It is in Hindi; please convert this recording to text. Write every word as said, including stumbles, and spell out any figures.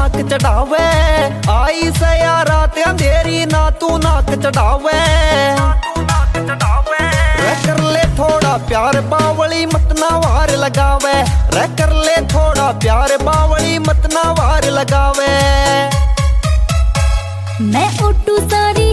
नाक चढ़ावे, आई से रात अंधेरी ना तू नाक चढ़ावे। रे कर ले थोड़ा प्यार बावली मत ना वार लगावे, रे कर ले थोड़ा प्यार बावली मत ना वार लगावे। मैं उठू सारी